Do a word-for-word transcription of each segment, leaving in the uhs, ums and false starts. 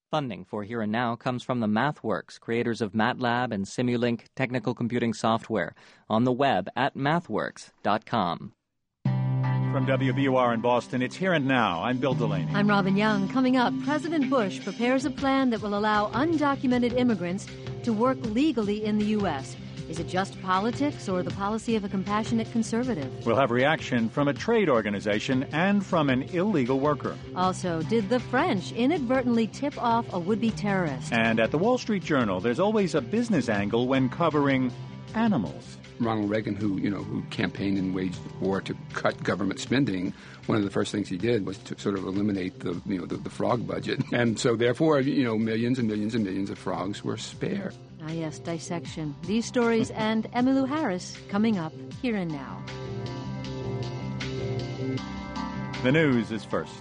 Funding for Here and Now comes from the MathWorks, creators of MATLAB and Simulink technical computing software, on the web at mathworks dot com. From W B U R in Boston, it's Here and Now. I'm Bill Delaney. I'm Robin Young. Coming up, President Bush prepares a plan that will allow undocumented immigrants to work legally in the U S Is it just politics or the policy of a compassionate conservative? We'll have reaction from a trade organization and from an illegal worker. Also, did the French inadvertently tip off a would-be terrorist? And at the Wall Street Journal, there's always a business angle when covering animals. Ronald Reagan, who, you know, who campaigned and waged war to cut government spending, one of the first things he did was to sort of eliminate the, you know, the, the frog budget. And so, therefore, you know, millions and millions and millions of frogs were spared. Ah, yes, dissection. These stories and Emmylou Harris coming up Here and Now. The news is first.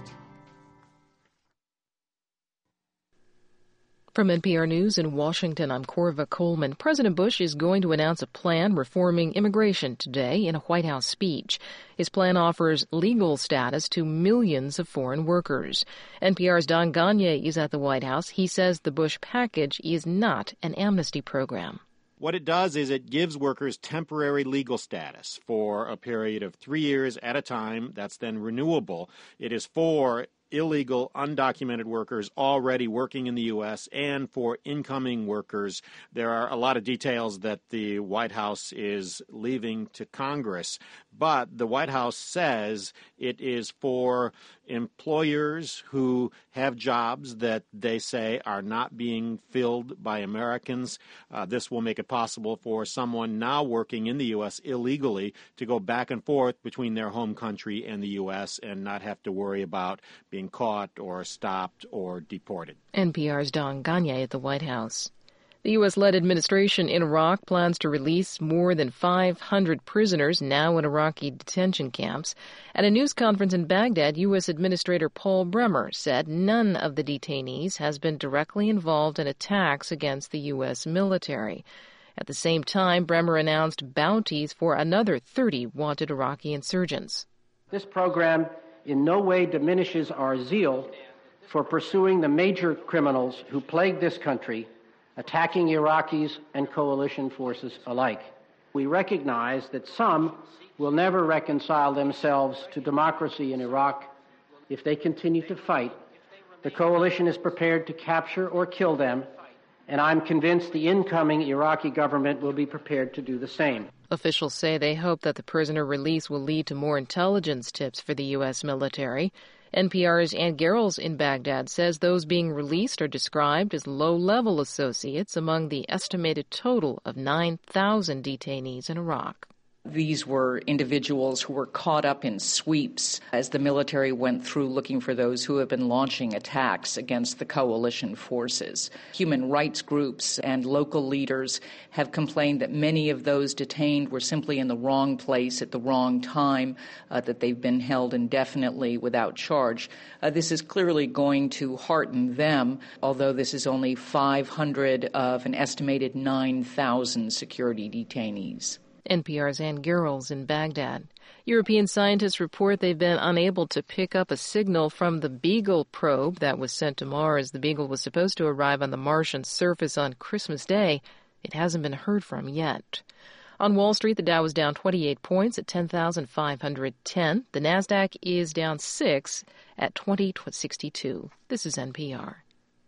From N P R News in Washington, I'm Corva Coleman. President Bush is going to announce a plan reforming immigration today in a White House speech. His plan offers legal status to millions of foreign workers. N P R's Don Gonyea is at the White House. He says the Bush package is not an amnesty program. What it does is it gives workers temporary legal status for a period of three years at a time. That's then renewable. It is for illegal, undocumented workers already working in the U S and for incoming workers. There are a lot of details that the White House is leaving to Congress, but the White House says it is for employers who have jobs that they say are not being filled by Americans. Uh, this will make it possible for someone now working in the U S illegally to go back and forth between their home country and the U S and not have to worry about being caught or stopped or deported. N P R's Don Gonyea at the White House. The U S-led administration in Iraq plans to release more than five hundred prisoners now in Iraqi detention camps. At a news conference in Baghdad, U S Administrator Paul Bremer said none of the detainees has been directly involved in attacks against the U S military. At the same time, Bremer announced bounties for another thirty wanted Iraqi insurgents. This program in no way diminishes our zeal for pursuing the major criminals who plague this country, attacking Iraqis and coalition forces alike. We recognize that some will never reconcile themselves to democracy in Iraq if they continue to fight. The coalition is prepared to capture or kill them, and I'm convinced the incoming Iraqi government will be prepared to do the same. Officials say they hope that the prisoner release will lead to more intelligence tips for the U S military. N P R's Ann Garrels in Baghdad says those being released are described as low-level associates among the estimated total of nine thousand detainees in Iraq. These were individuals who were caught up in sweeps as the military went through looking for those who have been launching attacks against the coalition forces. Human rights groups and local leaders have complained that many of those detained were simply in the wrong place at the wrong time, uh, that they've been held indefinitely without charge. Uh, this is clearly going to hearten them, although this is only five hundred of an estimated nine thousand security detainees. N P R's Ann Garrels in Baghdad. European scientists report they've been unable to pick up a signal from the Beagle probe that was sent to Mars. The Beagle was supposed to arrive on the Martian surface on Christmas Day. It hasn't been heard from yet. On Wall Street, the Dow was down twenty-eight points at ten thousand five hundred ten. The Nasdaq is down six at twenty sixty-two. This is N P R.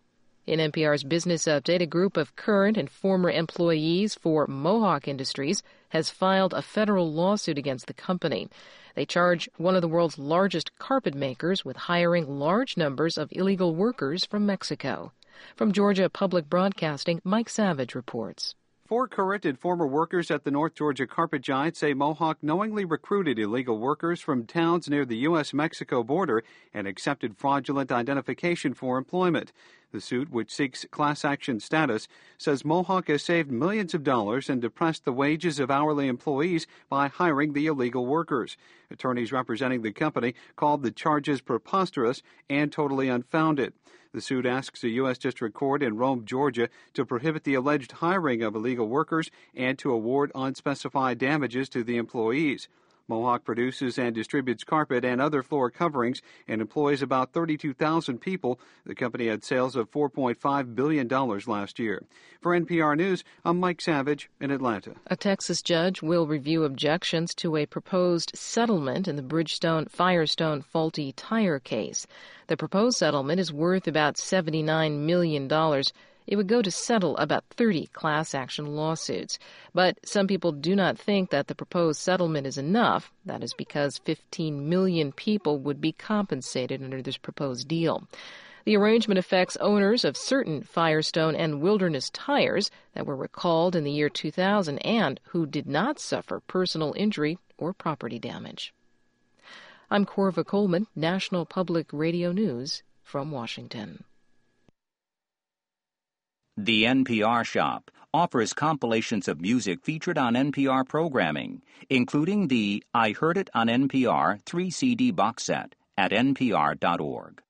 In N P R's Business Update, a group of current and former employees for Mohawk Industries has filed a federal lawsuit against the company. They charge one of the world's largest carpet makers with hiring large numbers of illegal workers from Mexico. From Georgia Public Broadcasting, Mike Savage reports. Four current and former workers at the North Georgia carpet giant say Mohawk knowingly recruited illegal workers from towns near the U S Mexico border and accepted fraudulent identification for employment. The suit, which seeks class action status, says Mohawk has saved millions of dollars and depressed the wages of hourly employees by hiring the illegal workers. Attorneys representing the company called the charges preposterous and totally unfounded. The suit asks a U S district court in Rome, Georgia, to prohibit the alleged hiring of illegal workers and to award unspecified damages to the employees. Mohawk produces and distributes carpet and other floor coverings and employs about thirty-two thousand people. The company had sales of four point five billion dollars last year. For N P R News, I'm Mike Savage in Atlanta. A Texas judge will review objections to a proposed settlement in the Bridgestone Firestone faulty tire case. The proposed settlement is worth about seventy-nine million dollars. It would go to settle about thirty class action lawsuits. But some people do not think that the proposed settlement is enough. That is because fifteen million people would be compensated under this proposed deal. The arrangement affects owners of certain Firestone and Wilderness tires that were recalled in the year two thousand and who did not suffer personal injury or property damage. I'm Corva Coleman, National Public Radio News from Washington. The N P R Shop offers compilations of music featured on N P R programming, including the I Heard It on N P R three C D box set at N P R dot org.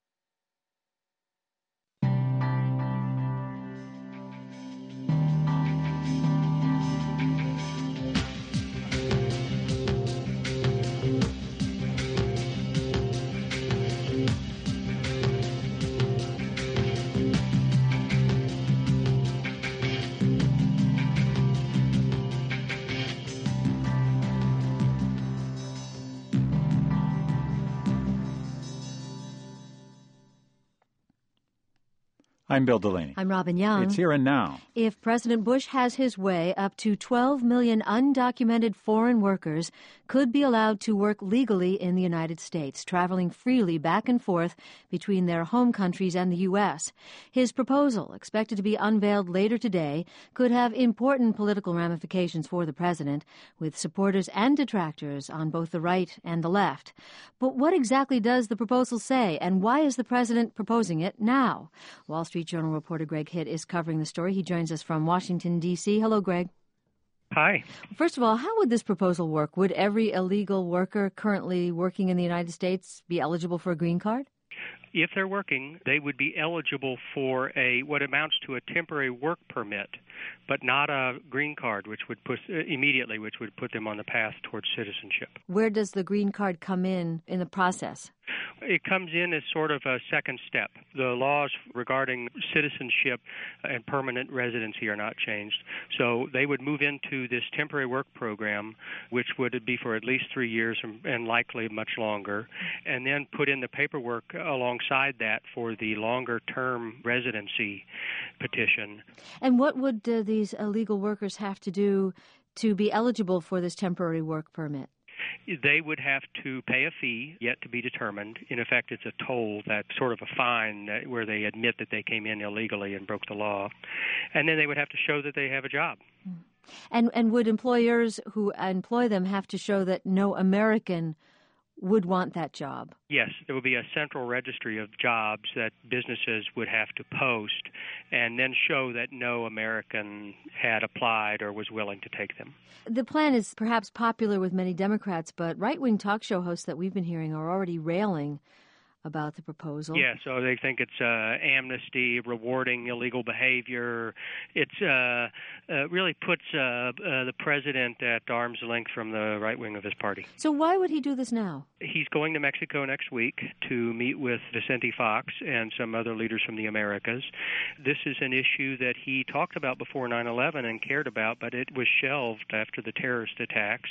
I'm Bill Delaney. I'm Robin Young. It's Here and Now. If President Bush has his way, up to twelve million undocumented foreign workers could be allowed to work legally in the United States, traveling freely back and forth between their home countries and the U S. His proposal, expected to be unveiled later today, could have important political ramifications for the president, with supporters and detractors on both the right and the left. But what exactly does the proposal say, and why is the president proposing it now? Wall Street Journal reporter Greg Hitt is covering the story. He joins us from Washington, D C Hello, Greg. Hi. First of all, how would this proposal work? Would every illegal worker currently working in the United States be eligible for a green card? If they're working, they would be eligible for a what amounts to a temporary work permit, but not a green card, which would put immediately, which would put them on the path towards citizenship. Where does the green card come in in the process? It comes in as sort of a second step. The laws regarding citizenship and permanent residency are not changed. So they would move into this temporary work program, which would be for at least three years and likely much longer, and then put in the paperwork alongside that for the longer-term residency petition. And what would uh, these illegal workers have to do to be eligible for this temporary work permit? They would have to pay a fee, yet to be determined. In effect, it's a toll, that's sort of a fine where they admit that they came in illegally and broke the law. And then they would have to show that they have a job. And and would employers who employ them have to show that no American would want that job? Yes, there would be a central registry of jobs that businesses would have to post and then show that no American had applied or was willing to take them. The plan is perhaps popular with many Democrats, but right-wing talk show hosts that we've been hearing are already railing about the proposal. Yeah, so they think it's uh, amnesty, rewarding illegal behavior. It uh, uh, really puts uh, uh, the president at arm's length from the right wing of his party. So why would he do this now? He's going to Mexico next week to meet with Vicente Fox and some other leaders from the Americas. This is an issue that he talked about before nine eleven and cared about, but it was shelved after the terrorist attacks.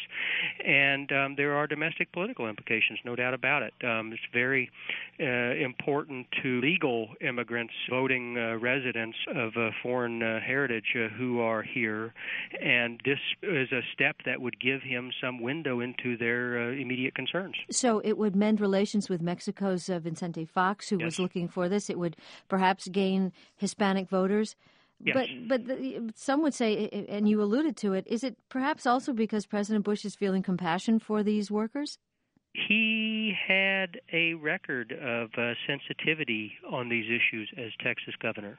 And um, there are domestic political implications, no doubt about it. Um, it's very Uh, important to legal immigrants, voting uh, residents of uh, foreign uh, heritage uh, who are here, and this is a step that would give him some window into their uh, immediate concerns. So it would mend relations with Mexico's uh, Vicente Fox, who yes. was looking for this. It would perhaps gain Hispanic voters. Yes. But but the, some would say, and you alluded to it, is it perhaps also because President Bush is feeling compassion for these workers? He had a record of uh, sensitivity on these issues as Texas governor,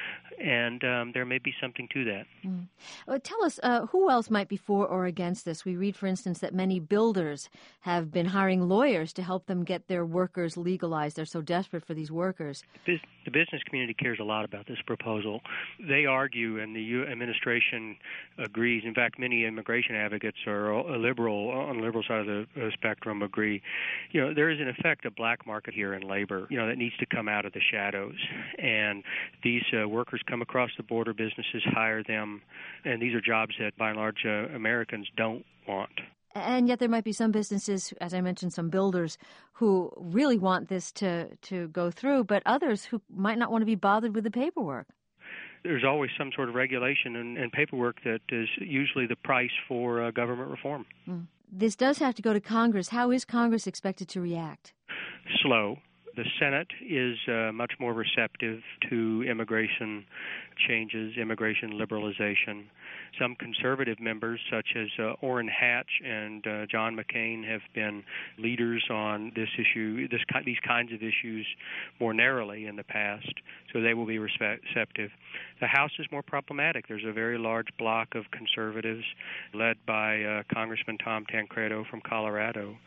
and um, there may be something to that. Mm. Well, tell us, uh, who else might be for or against this? We read, for instance, that many builders have been hiring lawyers to help them get their workers legalized. They're so desperate for these workers. The business community cares a lot about this proposal. They argue, and the U administration agrees. In fact, many immigration advocates are a liberal, on the liberal side of the uh, spectrum, agree. You know, there is in effect a black market here in labor, you know, that needs to come out of the shadows. And these uh, workers come across the border, businesses hire them, and these are jobs that, by and large, uh, Americans don't want. And yet there might be some businesses, as I mentioned, some builders who really want this to, to go through, but others who might not want to be bothered with the paperwork. There's always some sort of regulation and, and paperwork that is usually the price for uh, government reform. Mm. This does have to go to Congress. How is Congress expected to react? Slow. The Senate is uh, much more receptive to immigration changes, immigration liberalization. Some conservative members, such as uh, Orrin Hatch and uh, John McCain, have been leaders on this issue, this these kinds of issues more narrowly in the past, so they will be receptive. The House is more problematic. There's a very large bloc of conservatives led by uh, Congressman Tom Tancredo from Colorado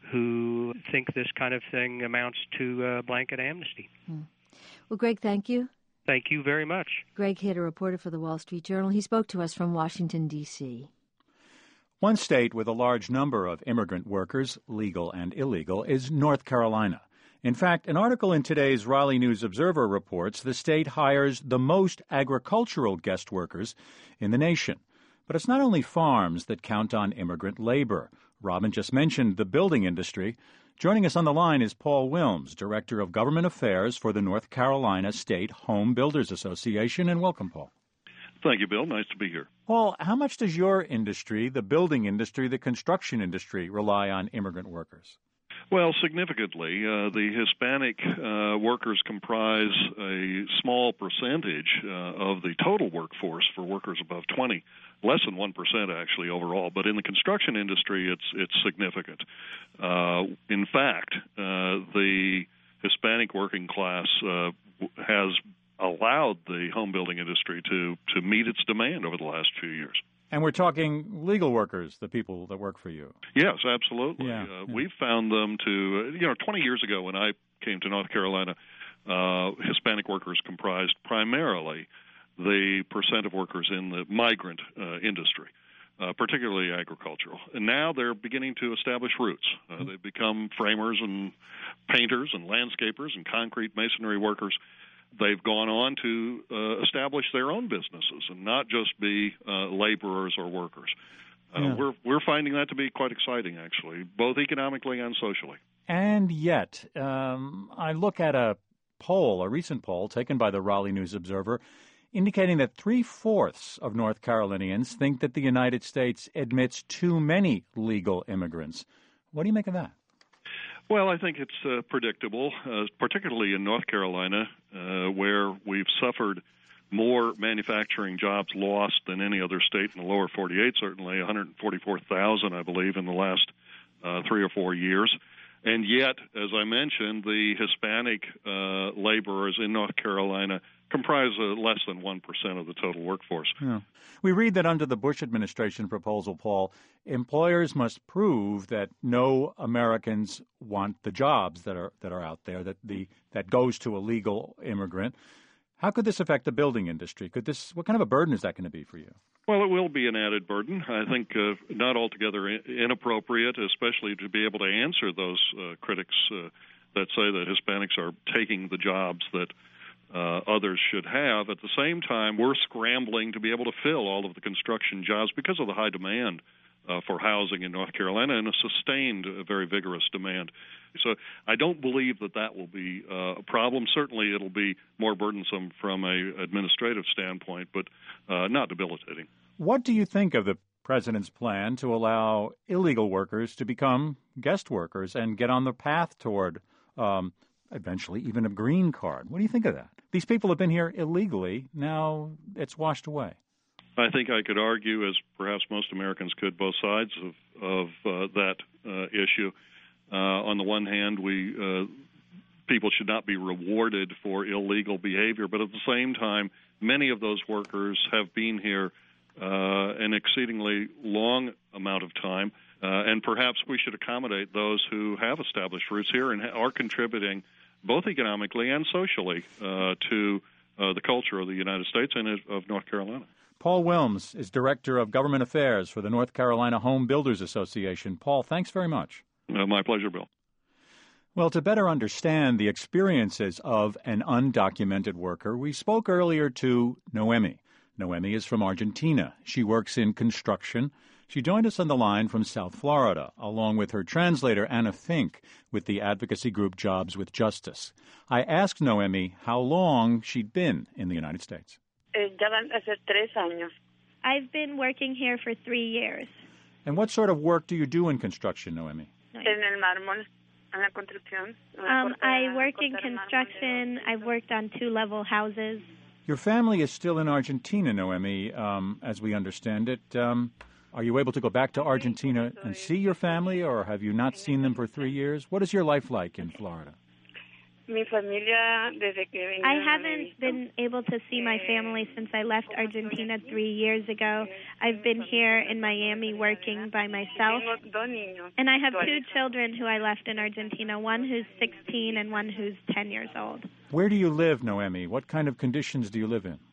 who think this kind of thing amounts to uh, blanket amnesty. Hmm. Well, Greg, thank you. Thank you very much. Greg Hitt, a reporter for the Wall Street Journal. He spoke to us from Washington, D C One state with a large number of immigrant workers, legal and illegal, is North Carolina. In fact, an article in today's Raleigh News Observer reports the state hires the most agricultural guest workers in the nation. But it's not only farms that count on immigrant labor. Robin just mentioned the building industry. Joining us on the line is Paul Wilms, Director of Government Affairs for the North Carolina State Home Builders Association. And welcome, Paul. Thank you, Bill. Nice to be here. Paul, how much does your industry, the building industry, the construction industry, rely on immigrant workers? Well, significantly, uh, the Hispanic uh, workers comprise a small percentage uh, of the total workforce for workers above twenty, less than one percent actually overall. But in the construction industry, it's it's significant. Uh, in fact, uh, the Hispanic working class uh, has allowed the home building industry to, to meet its demand over the last few years. And we're talking legal workers, the people that work for you. Yes, absolutely. Yeah, uh, yeah. We've found them to, you know, twenty years ago when I came to North Carolina, uh, Hispanic workers comprised primarily the percent of workers in the migrant uh, industry, uh, particularly agricultural. And now they're beginning to establish roots. Uh, mm-hmm. They've become framers and painters and landscapers and concrete masonry workers. They've gone on to uh, establish their own businesses and not just be uh, laborers or workers. Uh, yeah. We're we're finding that to be quite exciting, actually, both economically and socially. And yet, um, I look at a poll, a recent poll taken by the Raleigh News Observer, indicating that three-fourths of North Carolinians think that the United States admits too many legal immigrants. What do you make of that? Well, I think it's uh, predictable, uh, particularly in North Carolina, uh, where we've suffered more manufacturing jobs lost than any other state in the lower forty-eight, certainly one hundred forty-four thousand, I believe, in the last uh, three or four years. And yet, as I mentioned, the Hispanic uh, laborers in North Carolina comprise uh, less than one percent of the total workforce. Yeah. We read that under the Bush administration proposal, Paul, employers must prove that no Americans want the jobs that are that are out there, that the that goes to a legal immigrant. How could this affect the building industry? Could this? What kind of a burden is that going to be for you? Well, it will be an added burden. I think uh, not altogether inappropriate, especially to be able to answer those uh, critics uh, that say that Hispanics are taking the jobs that Uh, others should have. At the same time, we're scrambling to be able to fill all of the construction jobs because of the high demand uh, for housing in North Carolina and a sustained, uh, very vigorous demand. So I don't believe that that will be uh, a problem. Certainly it'll be more burdensome from a administrative standpoint, but uh, not debilitating. What do you think of the president's plan to allow illegal workers to become guest workers and get on the path toward um, eventually even a green card? What do you think of that? These people have been here illegally. Now it's washed away. I think I could argue, as perhaps most Americans could, both sides of, of uh, that uh, issue. Uh, on the one hand, we uh, people should not be rewarded for illegal behavior, but at the same time, many of those workers have been here uh, an exceedingly long amount of time, uh, and perhaps we should accommodate those who have established roots here and are contributing both economically and socially uh, to uh, the culture of the United States and of North Carolina. Paul Wilms is Director of Government Affairs for the North Carolina Home Builders Association. Paul, thanks very much. Uh, my pleasure, Bill. Well, to better understand the experiences of an undocumented worker, we spoke earlier to Noemi. Noemi is from Argentina. She works in construction. She joined us on the line from South Florida, along with her translator, Anna Fink, with the advocacy group Jobs with Justice. I asked Noemi how long she'd been in the United States. Ya van a ser tres años. I've been working here for three years. And what sort of work do you do in construction, Noemi? En el mármol, en la construcción. Um, I work in construction. I've worked on two-level houses. Your family is still in Argentina, Noemi, um, as we understand it. Um, are you able to go back to Argentina and see your family, or have you not seen them for three years? What is your life like in Florida? Mi familia, desde que venía, I haven't been able to see my family since I left Argentina three years ago. I've been here in Miami working by myself. And I have two children who I left in Argentina, one who's sixteen and one who's ten years old. Where do you live, Noemi? What kind of conditions do you live in?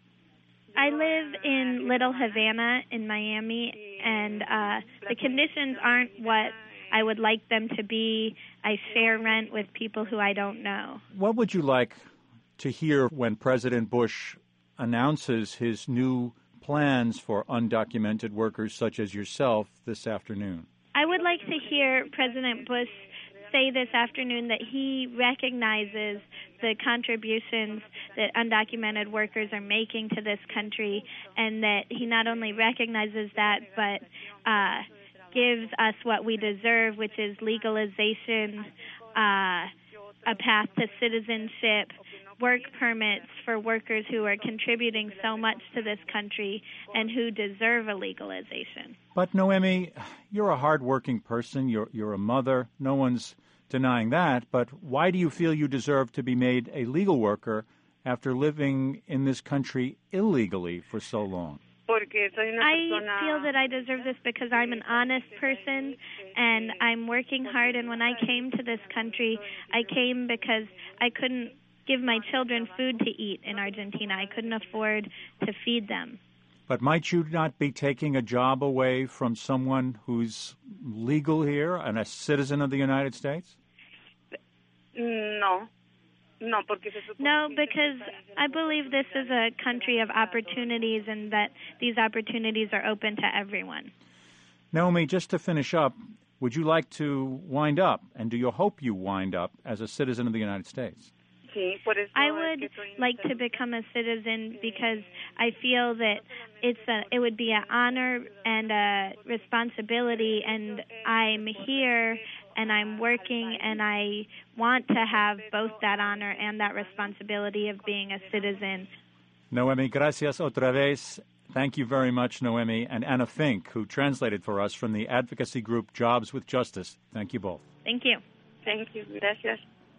I live in Little Havana in Miami, and uh, the conditions aren't what I would like them to be. I share rent with people who I don't know. What would you like to hear when President Bush announces his new plans for undocumented workers such as yourself this afternoon? I would like to hear President Bush say this afternoon that he recognizes the contributions that undocumented workers are making to this country, and that he not only recognizes that, but uh, gives us what we deserve, which is legalization, uh, a path to citizenship, work permits for workers who are contributing so much to this country and who deserve a legalization. But, Noemi, you're a hardworking person. You're, you're a mother. No one's denying that. But why do you feel you deserve to be made a legal worker after living in this country illegally for so long? I feel that I deserve this because I'm an honest person and I'm working hard. And when I came to this country, I came because I couldn't give my children food to eat in Argentina. I couldn't afford to feed them. But might you not be taking a job away from someone who's legal here and a citizen of the United States? No. No, no, because I believe this is a country of opportunities and that these opportunities are open to everyone. Naomi, just to finish up, would you like to wind up, and do you hope you wind up as a citizen of the United States? I would like to become a citizen because I feel that it's a, it would be an honor and a responsibility, and I'm here and I'm working and I want to have both that honor and that responsibility of being a citizen. Noemi, gracias otra vez. Thank you very much, Noemi, and Anna Fink, who translated for us from the advocacy group Jobs with Justice. Thank you both. Thank you. Thank you. Gracias.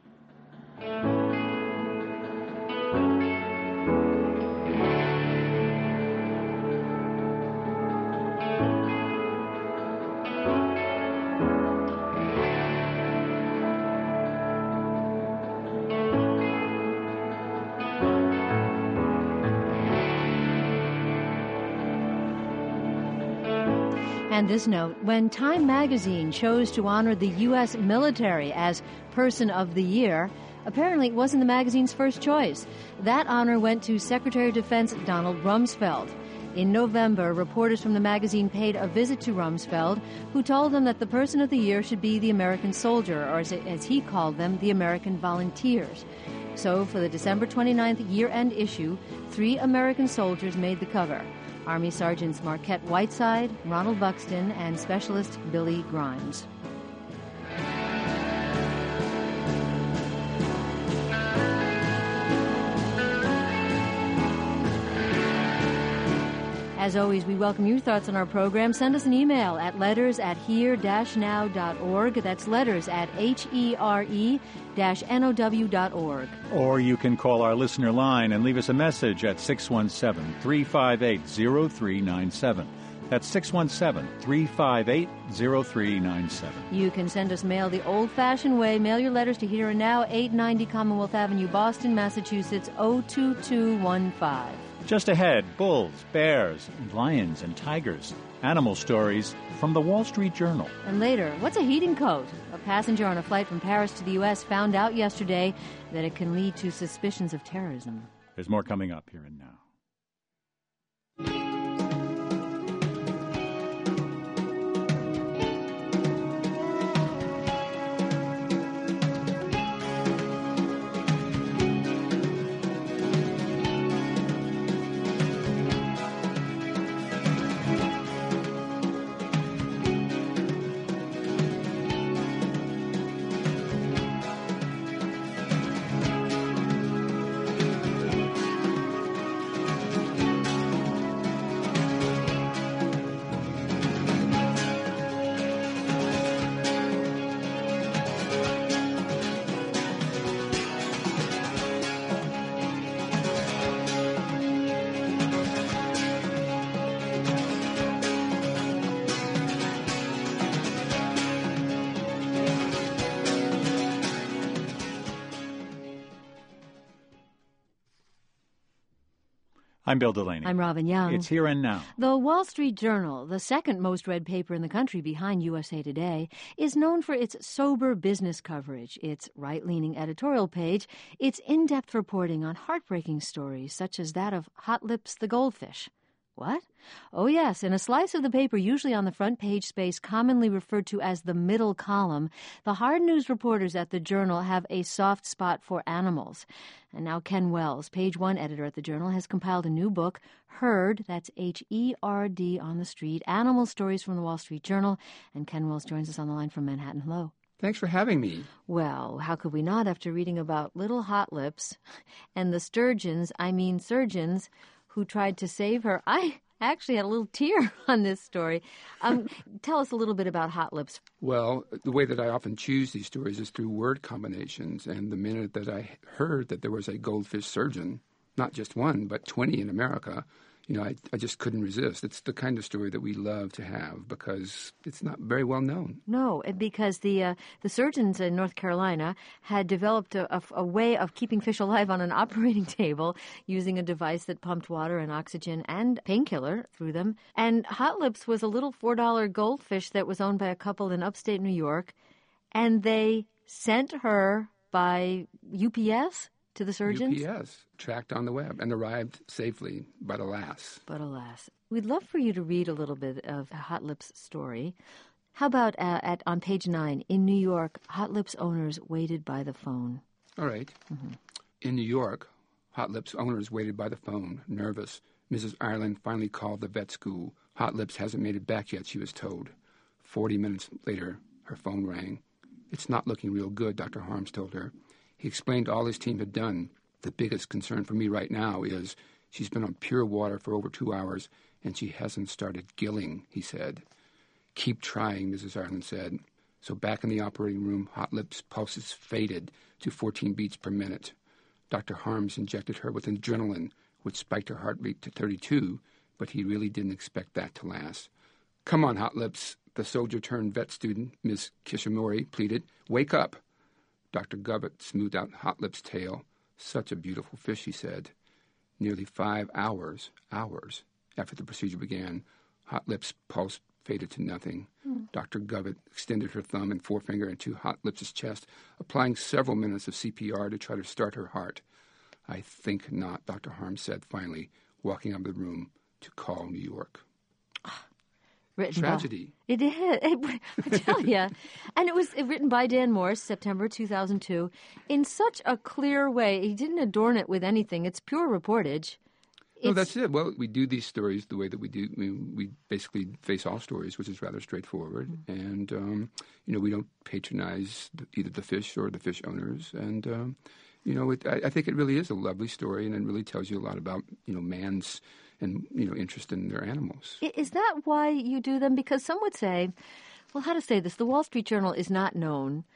And this note, when Time magazine chose to honor the U S military as Person of the Year, apparently it wasn't the magazine's first choice. That honor went to Secretary of Defense Donald Rumsfeld. In November, reporters from the magazine paid a visit to Rumsfeld, who told them that the Person of the Year should be the American soldier, or as, as he called them, the American volunteers. So for the December twenty-ninth year-end issue, three American soldiers made the cover. Army Sergeants Marquette Whiteside, Ronald Buxton, and Specialist Billy Grimes. As always, we welcome your thoughts on our program. Send us an email at letters at here dash now dot org. That's letters at H E R E dash N O W dot org. Or you can call our listener line and leave us a message at six one seven, three five eight, zero three nine seven. That's six one seven, three five eight, zero three nine seven. You can send us mail the old-fashioned way. Mail your letters to Here and Now, eight ninety Commonwealth Avenue, Boston, Massachusetts, oh two two one five. Just ahead, bulls, bears, lions, and tigers. Animal stories from the Wall Street Journal. And later, what's a heating coat? A passenger on a flight from Paris to the U S found out yesterday that it can lead to suspicions of terrorism. There's more coming up Here and Now. I'm Bill Delaney. I'm Robin Young. It's Here and Now. The Wall Street Journal, the second most read paper in the country behind U S A Today, is known for its sober business coverage, its right-leaning editorial page, its in-depth reporting on heartbreaking stories such as that of Hot Lips the goldfish. What? Oh, yes, in a slice of the paper, usually on the front page space, commonly referred to as the middle column, the hard news reporters at the Journal have a soft spot for animals. And now Ken Wells, page one editor at the Journal, has compiled a new book, Herd, that's H E R D on the street, Animal Stories from the Wall Street Journal. And Ken Wells joins us on the line from Manhattan. Hello. Thanks for having me. Well, how could we not after reading about little Hot Lips and the sturgeons, I mean surgeons, who tried to save her? I actually had a little tear on this story. Um, tell us a little bit about Hot Lips. Well, the way that I often choose these stories is through word combinations. And the minute that I heard that there was a goldfish surgeon, not just one, but twenty in America, you know, I, I just couldn't resist. It's the kind of story that we love to have because it's not very well known. No, because the uh, the surgeons in North Carolina had developed a, a, a way of keeping fish alive on an operating table using a device that pumped water and oxygen and painkiller through them. And Hot Lips was a little four dollar goldfish that was owned by a couple in upstate New York, and they sent her by U P S to the surgeons? U P S, tracked on the web, and arrived safely, but alas. But alas. We'd love for you to read a little bit of Hot Lips' story. How about uh, at on page nine, in New York, Hot Lips owners waited by the phone. All right. Mm-hmm. In New York, Hot Lips owners waited by the phone, nervous. Missus Ireland finally called the vet school. Hot Lips hasn't made it back yet, she was told. Forty minutes later, her phone rang. It's not looking real good, Doctor Harms told her. He explained all his team had done. The biggest concern for me right now is she's been on pure water for over two hours, and she hasn't started gilling, he said. Keep trying, Missus Ireland said. So back in the operating room, Hot Lips' pulses faded to fourteen beats per minute. Doctor Harms injected her with adrenaline, which spiked her heart rate to thirty-two, but he really didn't expect that to last. Come on, Hot Lips, the soldier-turned-vet student, Miss Kishimori, pleaded. Wake up. Doctor Govett smoothed out Hot Lips' tail. Such a beautiful fish, he said. Nearly five hours, hours after the procedure began, Hot Lips' pulse faded to nothing. Mm. Doctor Govett extended her thumb and forefinger into Hot Lips' chest, applying several minutes of C P R to try to start her heart. I think not, Doctor Harms said finally, walking out of the room to call New York. Written Tragedy. By, it is. It, I tell you. And it was written by Dan Morse, September two thousand two, in such a clear way. He didn't adorn it with anything. It's pure reportage. No, it's, that's it. Well, we do these stories the way that we do. We, we basically face all stories, which is rather straightforward. Mm-hmm. And, um, you know, we don't patronize the, either the fish or the fish owners. And um, you know, it, I, I think it really is a lovely story, and it really tells you a lot about, you know, man's and, you know, interest in their animals. Is that why you do them? Because some would say, well, how to say this? The Wall Street Journal is not known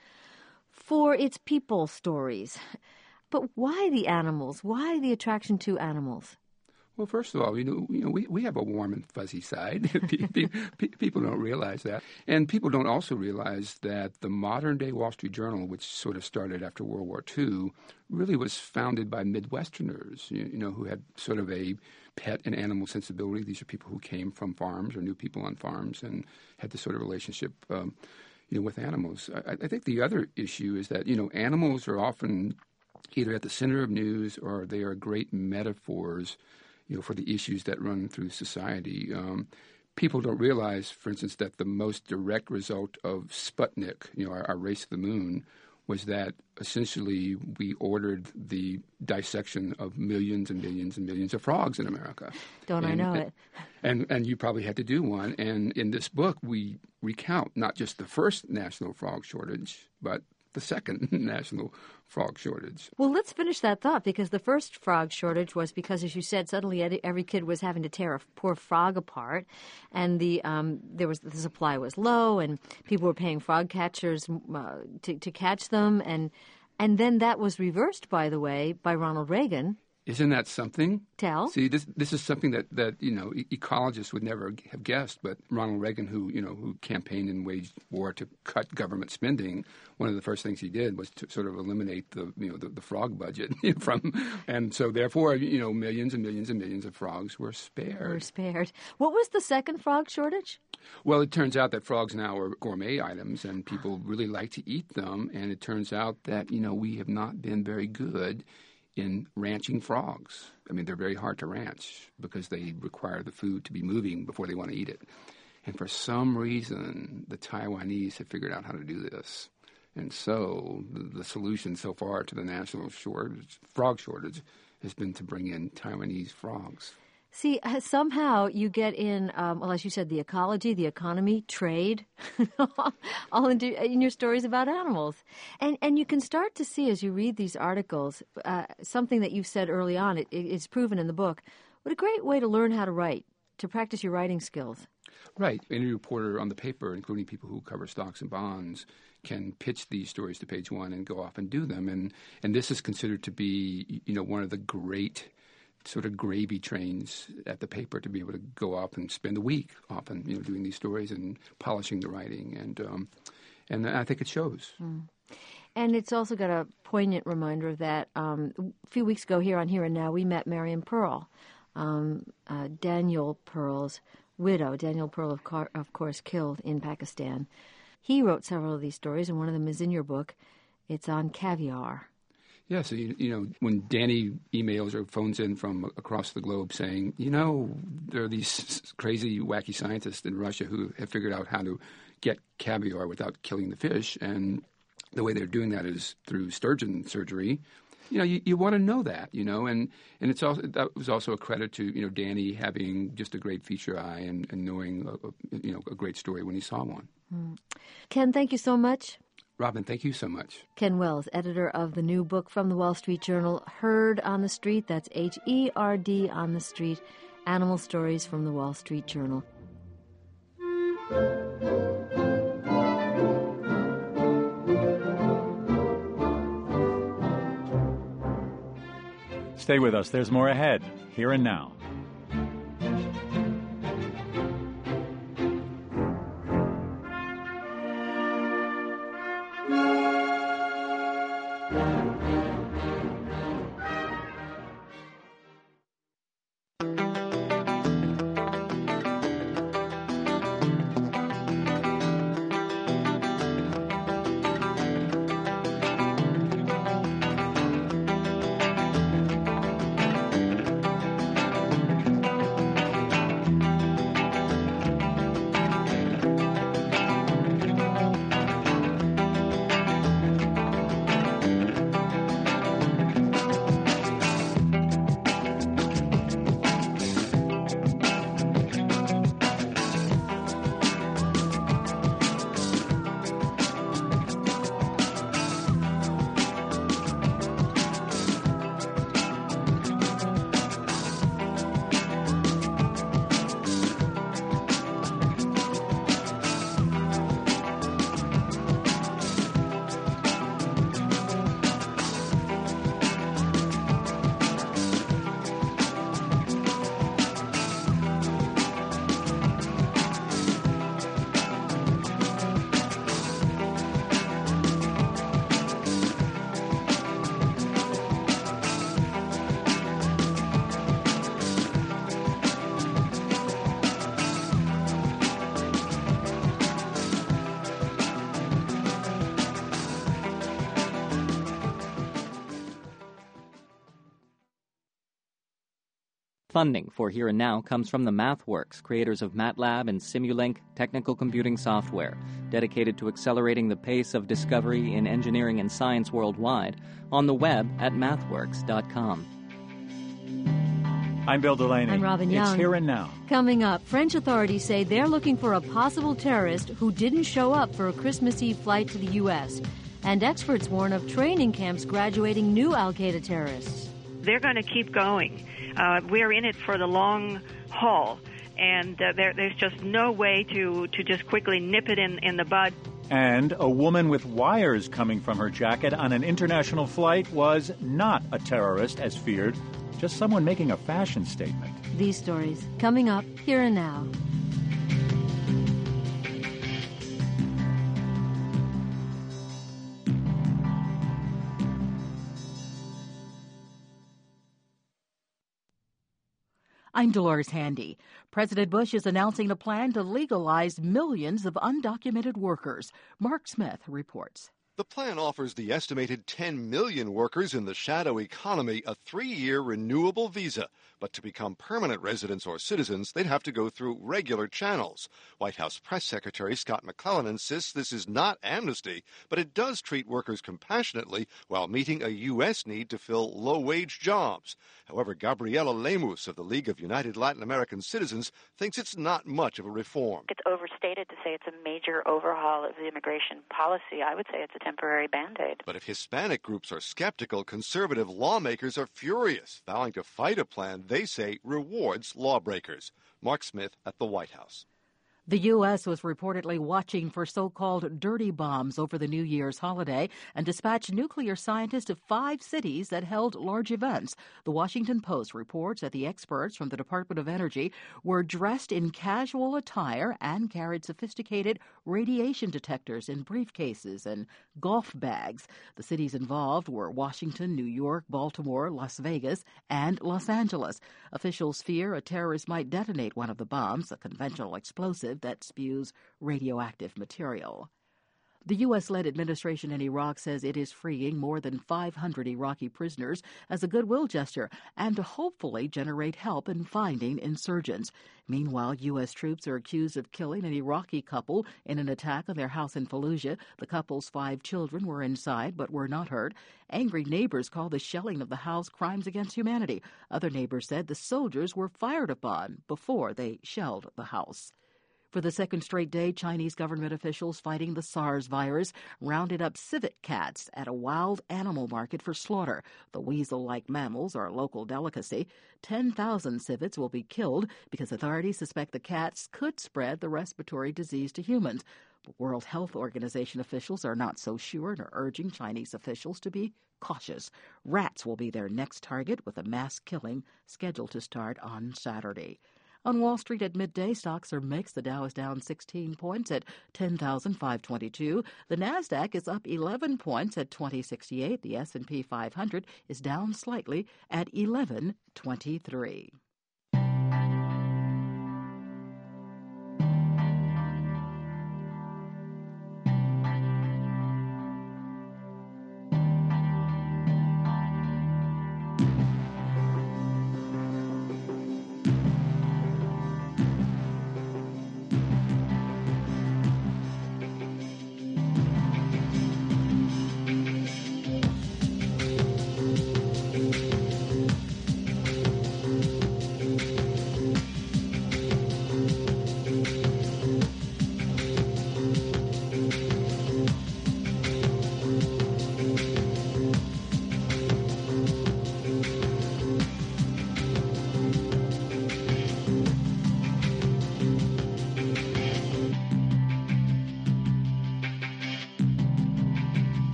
for its people stories. But why the animals? Why the attraction to animals? Well, first of all, you know, you know, we, we have a warm and fuzzy side. People don't realize that. And people don't also realize that the modern-day Wall Street Journal, which sort of started after World War Two, really was founded by Midwesterners, you, you know, who had sort of a pet and animal sensibility. These are people who came from farms or knew people on farms and had this sort of relationship, um, you know, with animals. I, I think the other issue is that, you know, animals are often either at the center of news or they are great metaphors, you know, for the issues that run through society. Um, people don't realize, for instance, that the most direct result of Sputnik, you know, our, our race to the moon, was that essentially we ordered the dissection of millions and millions and millions of frogs in America. Don't and, I know and, it? And and you probably had to do one. And in this book, we recount not just the first national frog shortage, but the second national frog shortage. Well, let's finish that thought, because the first frog shortage was because, as you said, suddenly every kid was having to tear a poor frog apart, and the um, there was the supply was low, and people were paying frog catchers uh, to to catch them, and and then that was reversed, by the way, by Ronald Reagan. Isn't that something? Tell. See, this this is something that, that you know e- ecologists would never have guessed. But Ronald Reagan, who you know who campaigned and waged war to cut government spending, one of the first things he did was to sort of eliminate the you know the, the frog budget from, and so therefore you know millions and millions and millions of frogs were spared. Were spared. What was the second frog shortage? Well, it turns out that frogs now are gourmet items, and people really like to eat them. And it turns out that you know we have not been very good in ranching frogs. I mean, they're very hard to ranch because they require the food to be moving before they want to eat it. And for some reason, the Taiwanese have figured out how to do this. And so the, the solution so far to the national shortage, frog shortage has been to bring in Taiwanese frogs. See, uh, somehow you get in, um, well, as you said, the ecology, the economy, trade, all into, in your stories about animals. And and you can start to see, as you read these articles, uh, something that you've said early on, it, it's proven in the book, what a great way to learn how to write, to practice your writing skills. Right. Any reporter on the paper, including people who cover stocks and bonds, can pitch these stories to Page One and go off and do them. And, and this is considered to be, you know, one of the great sort of gravy trains at the paper, to be able to go up and spend a week often, you know, doing these stories and polishing the writing. And um, and I think it shows. Mm. And it's also got a poignant reminder of that. Um, a few weeks ago here on Here and Now, we met Marion Pearl, um, uh, Daniel Pearl's widow. Daniel Pearl, of, car- of course, killed in Pakistan. He wrote several of these stories, and one of them is in your book. It's on caviar. Yeah, so, you, you know, when Danny emails or phones in from across the globe saying, you know, there are these crazy, wacky scientists in Russia who have figured out how to get caviar without killing the fish, and the way they're doing that is through sturgeon surgery, you know, you, you want to know that, you know, and, and it's also, that was also a credit to, you know, Danny having just a great feature eye and, and knowing, a, a, you know, a great story when he saw one. Mm. Ken, thank you so much. Robin, thank you so much. Ken Wells, editor of the new book from the Wall Street Journal, Herd on the Street. That's H E R D on the Street. Animal Stories from the Wall Street Journal. Stay with us. There's more ahead, Here and Now. Funding for Here and Now comes from the MathWorks, creators of MATLAB and Simulink technical computing software, dedicated to accelerating the pace of discovery in engineering and science worldwide, on the web at mathworks dot com. I'm Bill Delaney. I'm Robin Young. It's Here and Now. Coming up, French authorities say they're looking for a possible terrorist who didn't show up for a Christmas Eve flight to the U S. And experts warn of training camps graduating new al-Qaeda terrorists. They're going to keep going. Uh, we're in it for the long haul, and uh, there, there's just no way to, to just quickly nip it in, in the bud. And a woman with wires coming from her jacket on an international flight was not a terrorist, as feared, just someone making a fashion statement. These stories coming up Here and Now. I'm Dolores Handy. President Bush is announcing a plan to legalize millions of undocumented workers. Mark Smith reports. The plan offers the estimated ten million workers in the shadow economy a three-year renewable visa. But to become permanent residents or citizens, they'd have to go through regular channels. White House Press Secretary Scott McClellan insists this is not amnesty, but it does treat workers compassionately while meeting a U S need to fill low-wage jobs. However, Gabriela Lemus of the League of United Latin American Citizens thinks it's not much of a reform. It's overstated to say it's a major overhaul of the immigration policy. I would say it's a temporary Band-Aid. But if Hispanic groups are skeptical, conservative lawmakers are furious, vowing to fight a plan they say rewards lawbreakers. Mark Smith at the White House. The U S was reportedly watching for so-called dirty bombs over the New Year's holiday and dispatched nuclear scientists to five cities that held large events. The Washington Post reports that the experts from the Department of Energy were dressed in casual attire and carried sophisticated radiation detectors in briefcases and golf bags. The cities involved were Washington, New York, Baltimore, Las Vegas, and Los Angeles. Officials fear a terrorist might detonate one of the bombs, a conventional explosive that spews radioactive material. The U S-led administration in Iraq says it is freeing more than five hundred Iraqi prisoners as a goodwill gesture and to hopefully generate help in finding insurgents. Meanwhile, U S troops are accused of killing an Iraqi couple in an attack on their house in Fallujah. The couple's five children were inside but were not hurt. Angry neighbors called the shelling of the house crimes against humanity. Other neighbors said the soldiers were fired upon before they shelled the house. For the second straight day, Chinese government officials fighting the SARS virus rounded up civet cats at a wild animal market for slaughter. The weasel-like mammals are a local delicacy. ten thousand civets will be killed because authorities suspect the cats could spread the respiratory disease to humans. But World Health Organization officials are not so sure and are urging Chinese officials to be cautious. Rats will be their next target, with a mass killing scheduled to start on Saturday. On Wall Street at midday, stocks are mixed. The Dow is down sixteen points at ten thousand five hundred twenty-two. The Nasdaq is up eleven points at twenty sixty-eight. The S and P five hundred is down slightly at eleven twenty-three.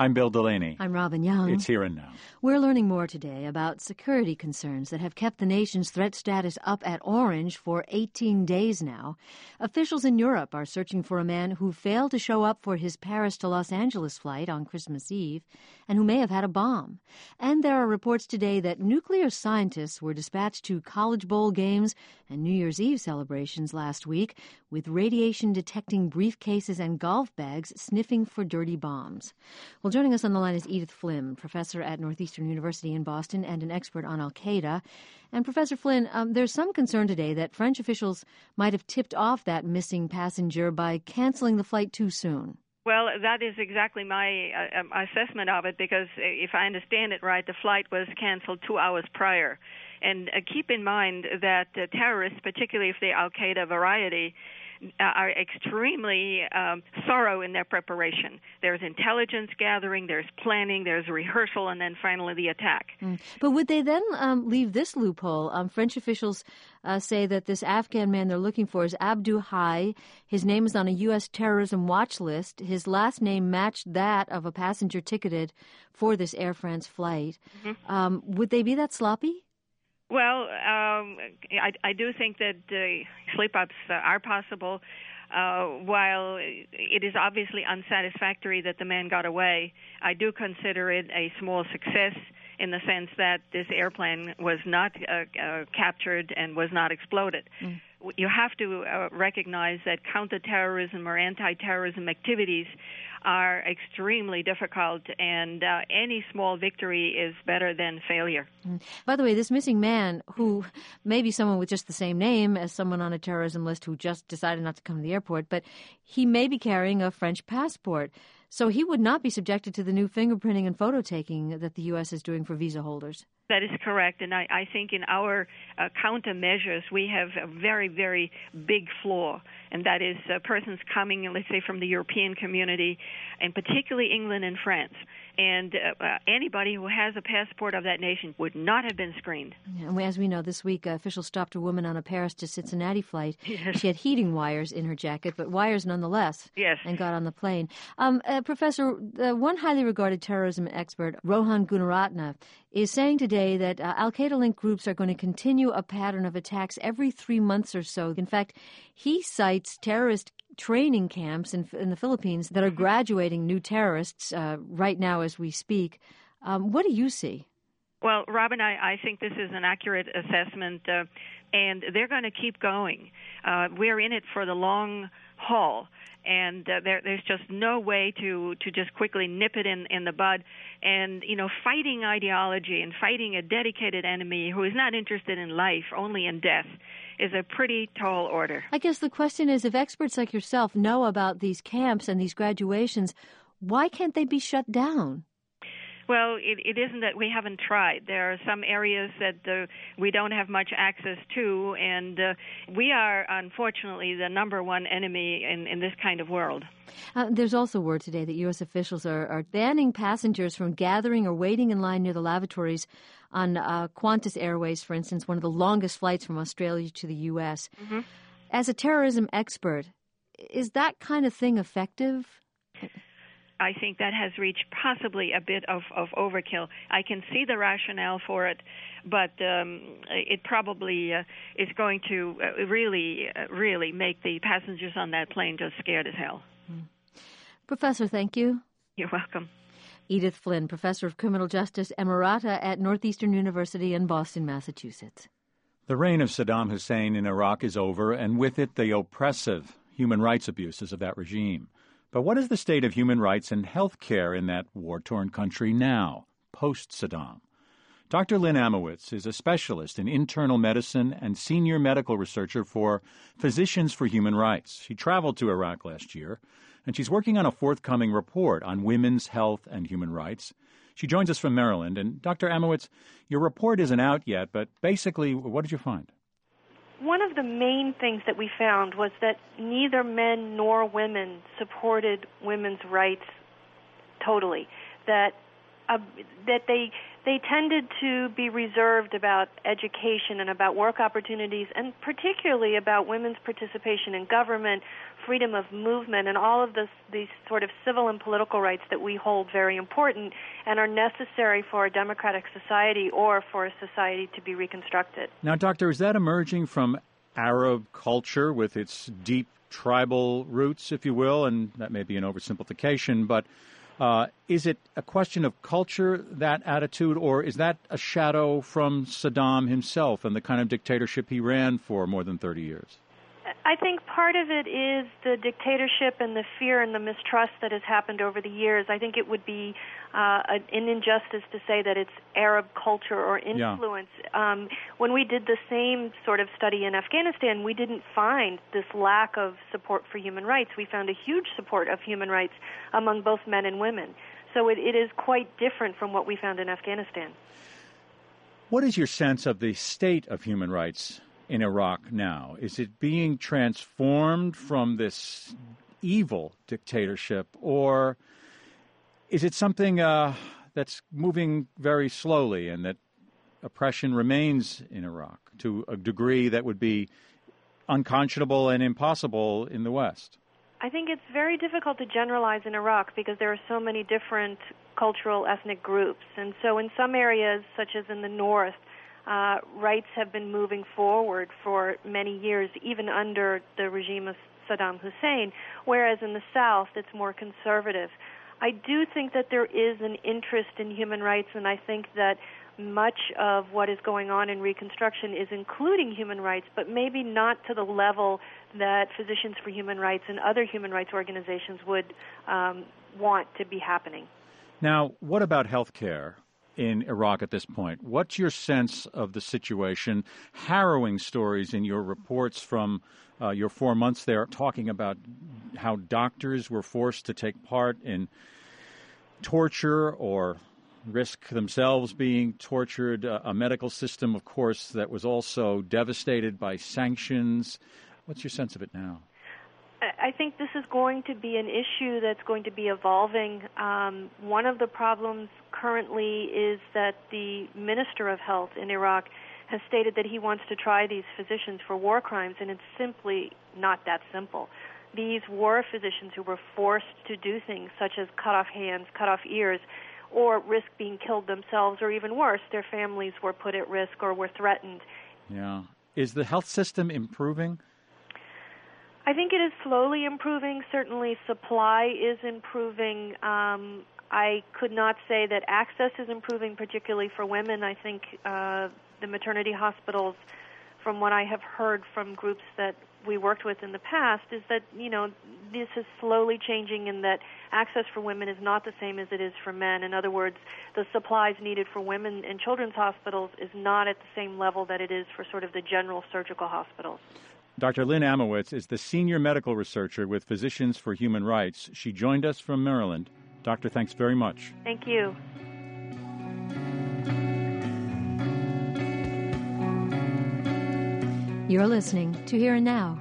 I'm Bill Delaney. I'm Robin Young. It's Here and Now. We're learning more today about security concerns that have kept the nation's threat status up at orange for eighteen days now. Officials in Europe are searching for a man who failed to show up for his Paris to Los Angeles flight on Christmas Eve and who may have had a bomb. And there are reports today that nuclear scientists were dispatched to College Bowl games and New Year's Eve celebrations last week with radiation-detecting briefcases and golf bags sniffing for dirty bombs. Well, joining us on the line is Edith Flynn, professor at Northeastern University in Boston and an expert on al-Qaeda. And Professor Flynn, um, there's some concern today that French officials might have tipped off that missing passenger by canceling the flight too soon. Well, that is exactly my uh, assessment of it, because if I understand it right, the flight was canceled two hours prior. And uh, keep in mind that uh, terrorists, particularly if they're al-Qaeda variety, uh, are extremely um, thorough in their preparation. There's intelligence gathering, there's planning, there's rehearsal, and then finally the attack. Mm. But would they then um, leave this loophole? Um, French officials uh, say that this Afghan man they're looking for is Abdou Hai. His name is on a U S terrorism watch list. His last name matched that of a passenger ticketed for this Air France flight. Mm-hmm. Um, would they be that sloppy? Well, um, I, I do think that uh, slip-ups uh, are possible. Uh, while it is obviously unsatisfactory that the man got away, I do consider it a small success in the sense that this airplane was not uh, uh, captured and was not exploded. Mm. You have to uh, recognize that counterterrorism or anti-terrorism activities are extremely difficult, and uh, any small victory is better than failure. By the way, this missing man, who may be someone with just the same name as someone on a terrorism list who just decided not to come to the airport, but he may be carrying a French passport. So he would not be subjected to the new fingerprinting and photo taking that the U S is doing for visa holders. That is correct. And I, I think in our uh, countermeasures, we have a very, very big flaw. And that is uh, persons coming, let's say, from the European community, and particularly England and France. And uh, uh, anybody who has a passport of that nation would not have been screened. And as we know, this week, uh, officials stopped a woman on a Paris to Cincinnati flight. Yes. She had heating wires in her jacket, but wires nonetheless. Yes. And got on the plane. Um, uh, Professor, uh, one highly regarded terrorism expert, Rohan Gunaratne, is saying today that uh, al-Qaeda-linked groups are going to continue a pattern of attacks every three months or so. In fact, he cites terrorist training camps in, in the Philippines that are graduating new terrorists uh, right now as we speak. Um, what do you see? Well, Robin, I, I think this is an accurate assessment, uh, and they're going to keep going. Uh, we're in it for the long haul, and uh, there, there's just no way to, to just quickly nip it in, in the bud. And, you know, fighting ideology and fighting a dedicated enemy who is not interested in life, only in death, is a pretty tall order. I guess the question is, if experts like yourself know about these camps and these graduations, why can't they be shut down? Well, it, it isn't that we haven't tried. There are some areas that uh, we don't have much access to, and uh, we are, unfortunately, the number one enemy in, in this kind of world. Uh, there's also word today that U S officials are, are banning passengers from gathering or waiting in line near the lavatories on uh, Qantas Airways, for instance, one of the longest flights from Australia to the U S. Mm-hmm. As a terrorism expert, is that kind of thing effective? I think that has reached possibly a bit of, of overkill. I can see the rationale for it, but um, it probably uh, is going to uh, really, uh, really make the passengers on that plane just scared as hell. Mm. Professor, thank you. You're welcome. Edith Flynn, Professor of Criminal Justice Emerita at Northeastern University in Boston, Massachusetts. The reign of Saddam Hussein in Iraq is over, and with it the oppressive human rights abuses of that regime. But what is the state of human rights and health care in that war-torn country now, post-Saddam? Doctor Lynn Amowitz is a specialist in internal medicine and senior medical researcher for Physicians for Human Rights. She traveled to Iraq last year, and she's working on a forthcoming report on women's health and human rights. She joins us from Maryland. And Doctor Amowitz, your report isn't out yet, but basically, what did you find? One of the main things that we found was that neither men nor women supported women's rights totally. That uh, that they they tended to be reserved about education and about work opportunities, and particularly about women's participation in government, freedom of movement and all of this, these sort of civil and political rights that we hold very important and are necessary for a democratic society or for a society to be reconstructed. Now, Doctor, is that emerging from Arab culture with its deep tribal roots, if you will, and that may be an oversimplification, but uh, is it a question of culture, that attitude, or is that a shadow from Saddam himself and the kind of dictatorship he ran for more than thirty years? I think part of it is the dictatorship and the fear and the mistrust that has happened over the years. I think it would be uh, an injustice to say that it's Arab culture or influence. Yeah. Um, when we did the same sort of study in Afghanistan, we didn't find this lack of support for human rights. We found a huge support of human rights among both men and women. So it, it is quite different from what we found in Afghanistan. What is your sense of the state of human rights in Iraq now? Is it being transformed from this evil dictatorship, or is it something uh, that's moving very slowly and that oppression remains in Iraq to a degree that would be unconscionable and impossible in the West? I think it's very difficult to generalize in Iraq because there are so many different cultural, ethnic groups. And so in some areas, such as in the north, Uh, rights have been moving forward for many years, even under the regime of Saddam Hussein, whereas in the south it's more conservative. I do think that there is an interest in human rights, and I think that much of what is going on in Reconstruction is including human rights, but maybe not to the level that Physicians for Human Rights and other human rights organizations would um, want to be happening. Now, what about health care in Iraq at this point? What's your sense of the situation? Harrowing stories in your reports from uh, your four months there talking about how doctors were forced to take part in torture or risk themselves being tortured, uh, a medical system, of course, that was also devastated by sanctions. What's your sense of it now? I think this is going to be an issue that's going to be evolving. Um, one of the problems currently is that the Minister of Health in Iraq has stated that he wants to try these physicians for war crimes, and it's simply not that simple. These were physicians who were forced to do things such as cut off hands, cut off ears, or risk being killed themselves, or even worse, their families were put at risk or were threatened. Yeah. Is the health system improving? I think it is slowly improving. Certainly supply is improving. Um, I could not say that access is improving, particularly for women. I think uh, the maternity hospitals, from what I have heard from groups that we worked with in the past, is that, you know, this is slowly changing in that access for women is not the same as it is for men. In other words, the supplies needed for women in children's hospitals is not at the same level that it is for sort of the general surgical hospitals. Doctor Lynn Amowitz is the senior medical researcher with Physicians for Human Rights. She joined us from Maryland. Doctor, thanks very much. Thank you. You're listening to Here and Now.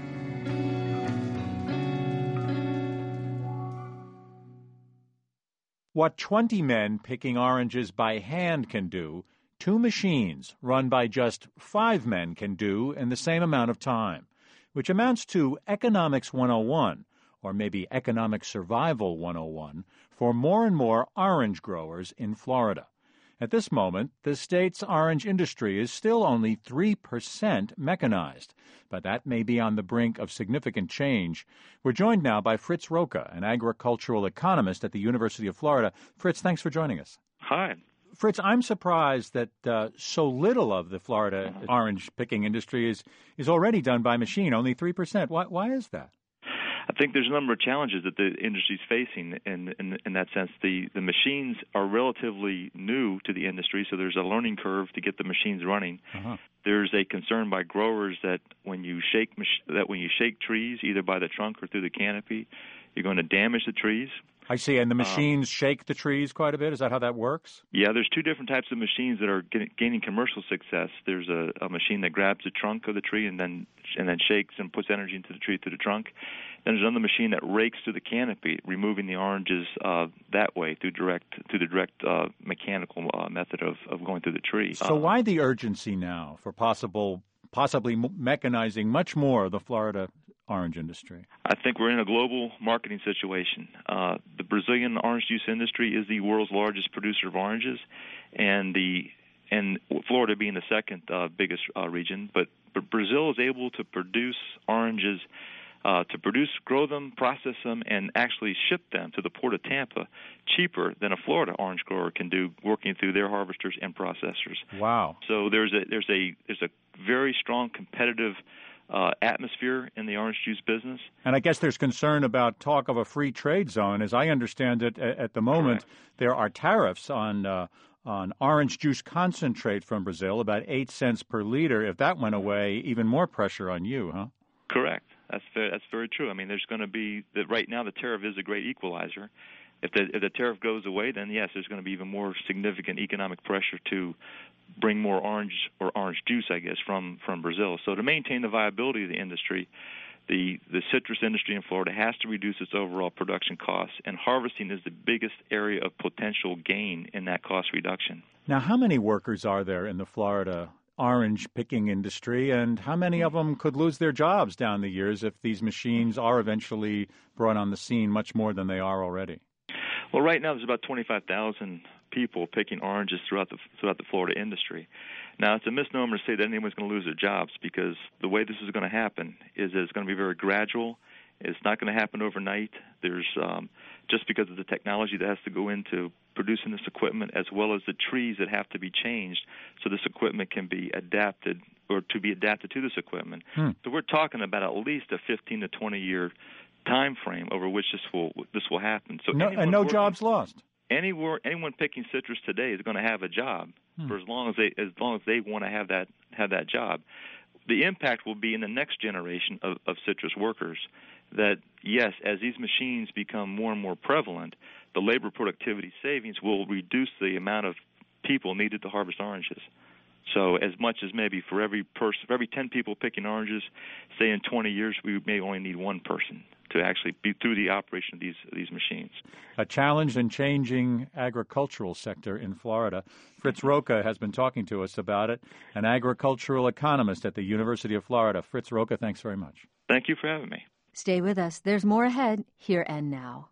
What twenty men picking oranges by hand can do, two machines run by just five men can do in the same amount of time, which amounts to Economics one oh one, or maybe Economic Survival one oh one, for more and more orange growers in Florida. At this moment, the state's orange industry is still only three percent mechanized, but that may be on the brink of significant change. We're joined now by Fritz Roca, an agricultural economist at the University of Florida. Fritz, thanks for joining us. Hi. Fritz, I'm surprised that uh, so little of the Florida orange picking industry is, is already done by machine, only three percent. Why, why is that? I think there's a number of challenges that the industry is facing in, in, in that sense. The, the machines are relatively new to the industry, so there's a learning curve to get the machines running. Uh-huh. There's a concern by growers that when you shake that when you shake trees, either by the trunk or through the canopy, you're going to damage the trees. I see, and the machines um, shake the trees quite a bit? Is that how that works? Yeah, there's two different types of machines that are getting, gaining commercial success. There's a, a machine that grabs the trunk of the tree and then and then shakes and puts energy into the tree through the trunk. Then there's another machine that rakes through the canopy, removing the oranges uh, that way through direct through the direct uh, mechanical uh, method of, of going through the tree. So uh, why the urgency now for possible possibly mechanizing much more of the Florida orange industry? I think we're in a global marketing situation. Uh, the Brazilian orange juice industry is the world's largest producer of oranges, and the and Florida being the second uh, biggest uh, region. But, but Brazil is able to produce oranges, uh, to produce, grow them, process them, and actually ship them to the port of Tampa cheaper than a Florida orange grower can do, working through their harvesters and processors. Wow! So there's a there's a there's a very strong competitive uh, atmosphere in the orange juice business. And I guess there's concern about talk of a free trade zone. As I understand it, at the moment, Correct. There are tariffs on uh, on orange juice concentrate from Brazil, about eight cents per liter. If that went away, even more pressure on you, huh? Correct. That's very, that's very true. I mean, there's going to be that right now. The tariff is a great equalizer. If the if the tariff goes away, then yes, there's going to be even more significant economic pressure to bring more orange or orange juice, I guess, from, from Brazil. So to maintain the viability of the industry, the the citrus industry in Florida has to reduce its overall production costs, and harvesting is the biggest area of potential gain in that cost reduction. Now, how many workers are there in the Florida orange picking industry, and how many of them could lose their jobs down the years if these machines are eventually brought on the scene much more than they are already? Well, right now there's about twenty-five thousand people picking oranges throughout the throughout the Florida industry. Now, it's a misnomer to say that anyone's going to lose their jobs, because the way this is going to happen is that it's going to be very gradual. It's not going to happen overnight. There's um, just because of the technology that has to go into producing this equipment, as well as the trees that have to be changed so this equipment can be adapted or to be adapted to this equipment. Hmm. So we're talking about at least a fifteen to twenty year time frame over which this will this will happen. So no, and no working, jobs lost. Anywhere, anyone picking citrus today is going to have a job hmm. for as long as they as long as they want to have that have that job. The impact will be in the next generation of, of citrus workers. That yes, as these machines become more and more prevalent, the labor productivity savings will reduce the amount of people needed to harvest oranges. So as much as maybe for every person, for every ten people picking oranges, say in twenty years, we may only need one person to actually be through the operation of these these machines. A challenged and changing agricultural sector in Florida. Fritz Roca has been talking to us about it, an agricultural economist at the University of Florida. Fritz Roca, thanks very much. Thank you for having me. Stay with us. There's more ahead, here and now.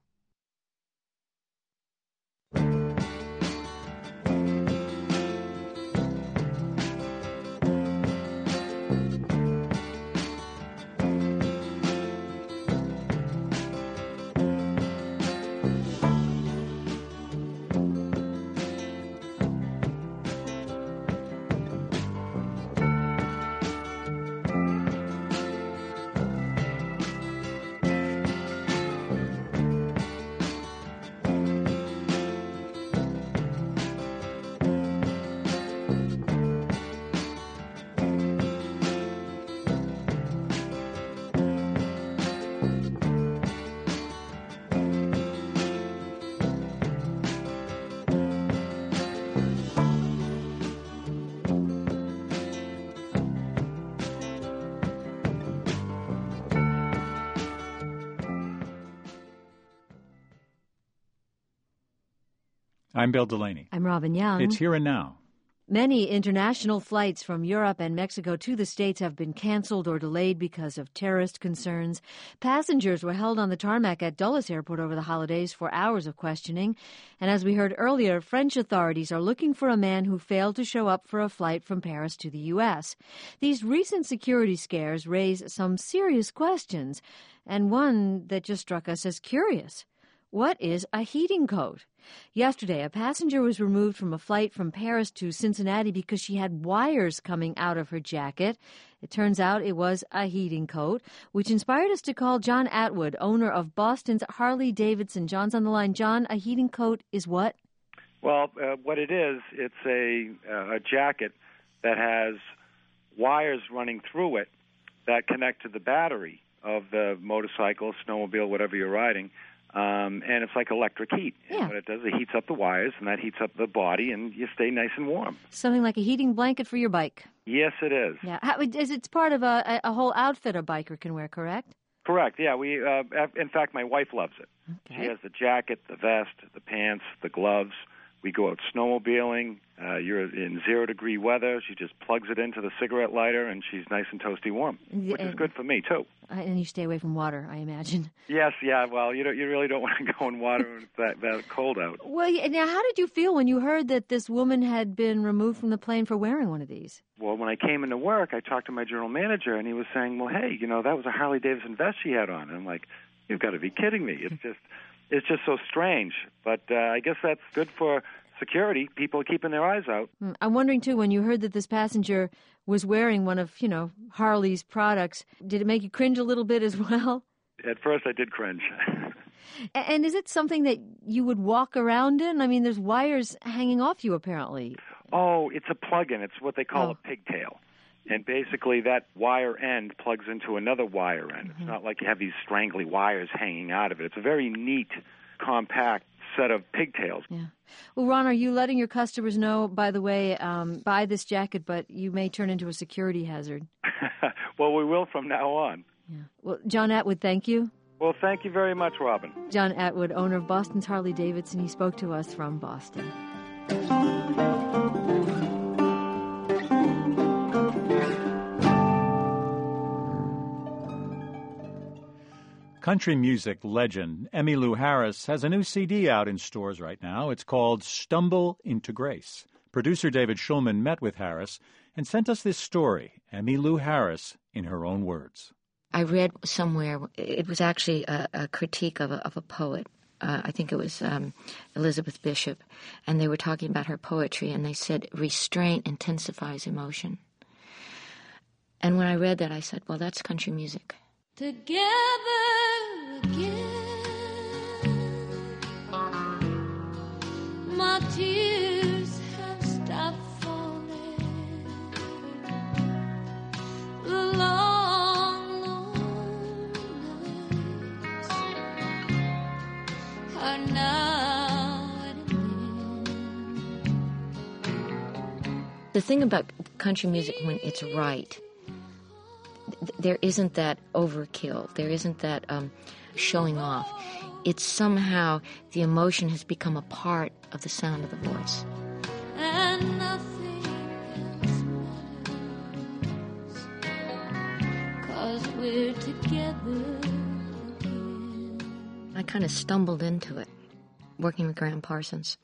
I'm Bill Delaney. I'm Robin Young. It's Here and Now. Many international flights from Europe and Mexico to the States have been canceled or delayed because of terrorist concerns. Passengers were held on the tarmac at Dulles Airport over the holidays for hours of questioning. And as we heard earlier, French authorities are looking for a man who failed to show up for a flight from Paris to the U S. These recent security scares raise some serious questions, and one that just struck us as curious. What is a heating coat? Yesterday, a passenger was removed from a flight from Paris to Cincinnati because she had wires coming out of her jacket. It turns out it was a heating coat, which inspired us to call John Atwood, owner of Boston's Harley-Davidson. John's on the line. John, a heating coat is what? Well, uh, what it is, it's a, uh, a jacket that has wires running through it that connect to the battery of the motorcycle, snowmobile, whatever you're riding. Um, and it's like electric heat. Yeah. And what it does, it heats up the wires, and that heats up the body, and you stay nice and warm. Something like a heating blanket for your bike. Yes, it is. Yeah, How, is it's part of a, a whole outfit a biker can wear, correct? Correct. Yeah. We, uh, in fact, my wife loves it. Okay. She has the jacket, the vest, the pants, the gloves, We go out snowmobiling. Uh, you're in zero-degree weather. She just plugs it into the cigarette lighter, and she's nice and toasty warm, which is good for me, too. And you stay away from water, I imagine. Yes, yeah, well, you don't, you really don't want to go in water when it's that, that cold out. Well, now, how did you feel when you heard that this woman had been removed from the plane for wearing one of these? Well, when I came into work, I talked to my general manager, and he was saying, well, hey, you know, that was a Harley-Davidson vest she had on. And I'm like, you've got to be kidding me. It's just it's just so strange. But uh, I guess that's good for security. People are keeping their eyes out. I'm wondering, too, when you heard that this passenger was wearing one of, you know, Harley's products, did it make you cringe a little bit as well? At first, I did cringe. And is it something that you would walk around in? I mean, there's wires hanging off you, apparently. Oh, it's a plug-in. It's what they call oh. a pigtail. And basically that wire end plugs into another wire end. Mm-hmm. It's not like you have these strangly wires hanging out of it. It's a very neat, compact set of pigtails. Yeah. Well, Ron, are you letting your customers know, by the way, um, buy this jacket, but you may turn into a security hazard? Well, we will from now on. Yeah. Well, John Atwood, thank you. Well, thank you very much, Robin. John Atwood, owner of Boston's Harley-Davidson. He spoke to us from Boston. Country music legend Emmylou Harris has a new C D out in stores right now. It's called Stumble into Grace. Producer David Schulman met with Harris and sent us this story, Emmylou Harris, in her own words. I read somewhere, it was actually a, a critique of a, of a poet. Uh, I think it was um, Elizabeth Bishop, and they were talking about her poetry, and they said, restraint intensifies emotion. And when I read that, I said, well, that's country music. Together again, my tears have stopped falling. The long, long nights are now at an end. The thing about country music when it's right, there isn't that overkill. There isn't that um, showing off. It's somehow the emotion has become a part of the sound of the voice. And nothing else matters, 'cause we're together again. I kind of stumbled into it, working with Graham Parsons.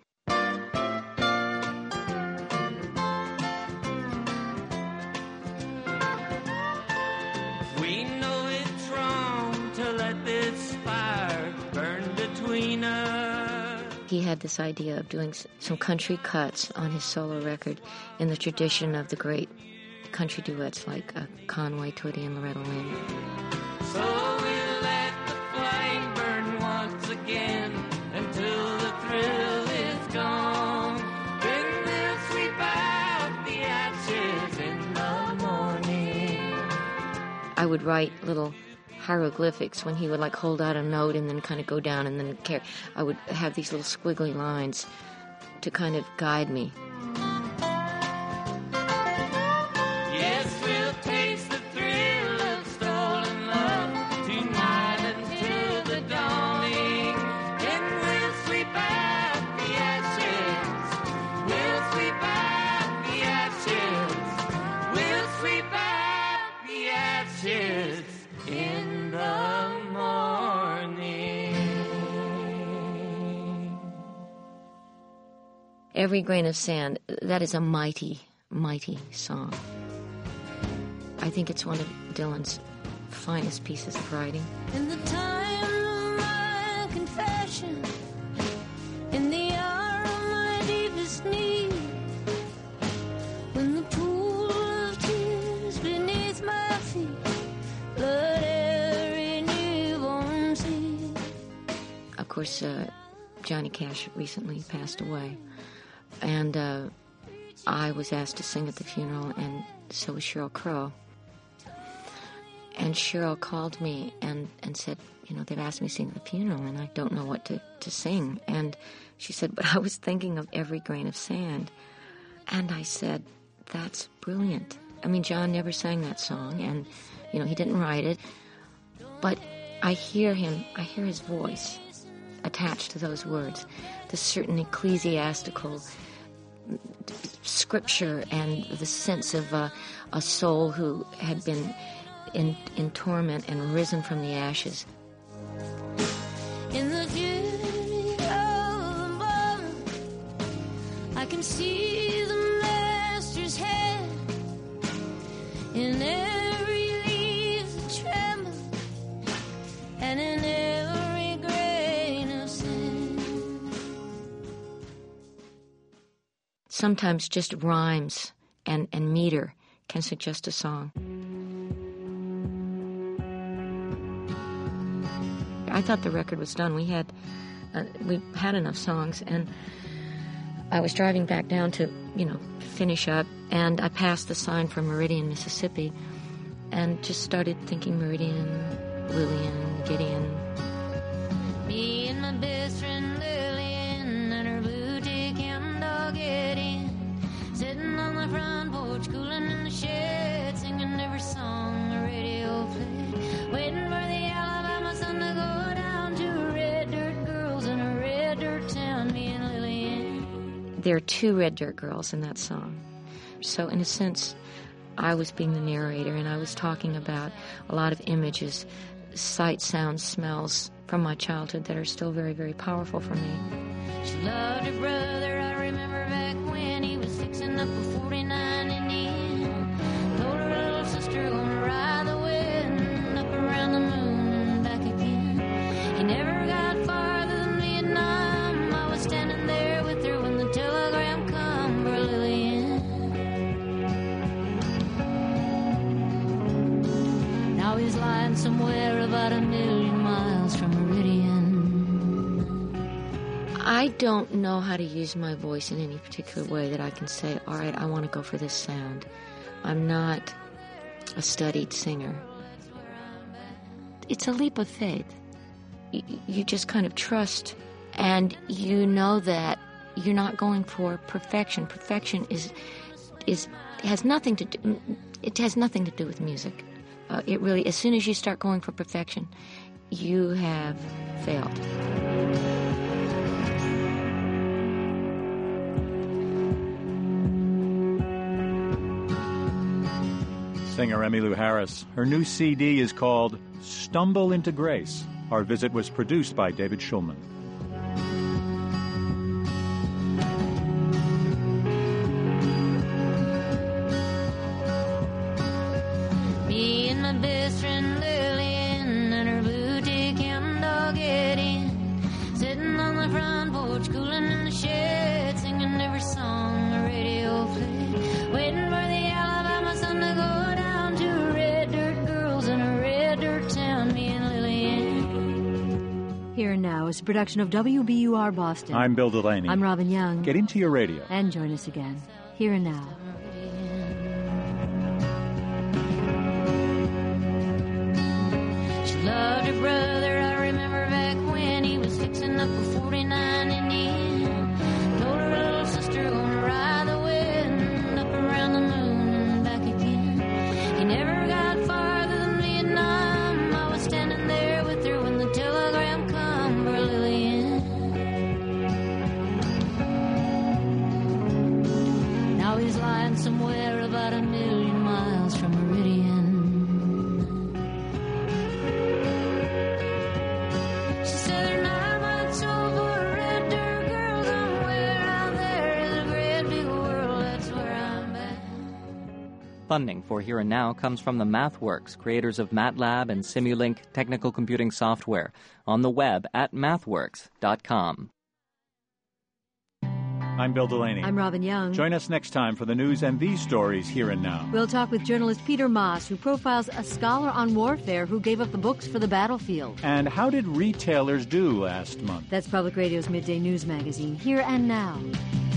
He had this idea of doing some country cuts on his solo record in the tradition of the great country duets like uh, Conway Twitty and Loretta Lynn. So we'll let the flame burn once again until the thrill is gone. Then we'll sweep out the ashes in the morning. I would write little hieroglyphics when he would like hold out a note and then kind of go down and then carry. I would have these little squiggly lines to kind of guide me. Yes, we'll taste the thrill of stolen love tonight until the dawning. Then we'll sweep out the ashes. We'll sweep out the ashes. We'll sweep out the ashes in the morning. Every Grain of Sand, that is a mighty, mighty song. I think it's one of Dylan's finest pieces of writing. In the time of my confession, in the hour of my deepest need, when the pool of tears beneath my feet flood every newborn seed. Of course, uh, Johnny Cash recently passed away, and uh, I was asked to sing at the funeral, and so was Sheryl Crow. And Sheryl called me and, and said, you know, they've asked me to sing at the funeral, and I don't know what to, to sing. And she said, but I was thinking of Every Grain of Sand. And I said, that's brilliant. I mean, John never sang that song, and, you know, he didn't write it. But I hear him, I hear his voice. attached to those words. There's certain ecclesiastical scripture and the sense of uh, a soul who had been in, in torment and risen from the ashes. In the beauty of the moment, I can see the Master's hand in every leaf that trembles and in every grain of sand. Sometimes just rhymes and, and meter can suggest a song. I thought the record was done. We had uh, we had enough songs, and I was driving back down to, you know, finish up, and I passed the sign for Meridian, Mississippi, and just started thinking Meridian, Lillian, Gideon. Me and my best friend Lillian and her blue tick and dog Gideon, sitting on the front porch, cooling in the shed, singing every song the radio played, waiting for the Alabama sun to go down to red dirt girls in a red dirt town. Me and Lillian. There are two Red Dirt Girls in that song. So in a sense, I was being the narrator, and I was talking about a lot of images, sight, sounds, smells from my childhood that are still very, very powerful for me. She loved her brother, I remember back when he was fixing up a forty-nine Indian. Told her little sister gonna ride the wind up around the moon and back again. He never got farther than Vietnam. I was standing there with her when the telegram come for Lillian. Now he's lying somewhere about a million miles from Meridian. I don't know how to use my voice in any particular way that I can say, all right, I want to go for this sound. I'm not a studied singer. It's a leap of faith. You, you just kind of trust, and you know that you're not going for perfection. Perfection is is has nothing to do, it has nothing to do with music. Uh, it really, as soon as you start going for perfection, you have failed. Singer Emmylou Harris. Her new C D is called Stumble into Grace. Our visit was produced by David Schulman. Me and my best friend Lillian and her blue tick and dog Gideon, sitting on the front porch, cooling in the shed, singing every song the radio played, waiting for the Alabama sun to go down to red dirt girls in a red dirt town. Me and Lillian. Here and Now is a production of W B U R Boston. I'm Bill Delaney. I'm Robin Young. Get into your radio. And join us again. Here and Now. She loved her brother, I remember back when he was fixing up a forty-nine Indian. Told her little sister gonna ride the wind up around the moon and back again. He never got farther than Vietnam. I was standing there with her when the telegram come for Lillian. Now he's lying somewhere about a million miles from Meridian. She said they're not much over red dirt girls. Somewhere out there is a great big world. That's where I'm at. Funding for Here and Now comes from the MathWorks, creators of MATLAB and Simulink technical computing software, on the web at mathworks dot com. I'm Bill Delaney. I'm Robin Young. Join us next time for the news and these stories here and now. We'll talk with journalist Peter Maas, who profiles a scholar on warfare who gave up the books for the battlefield. And how did retailers do last month? That's Public Radio's Midday News Magazine, Here and Now.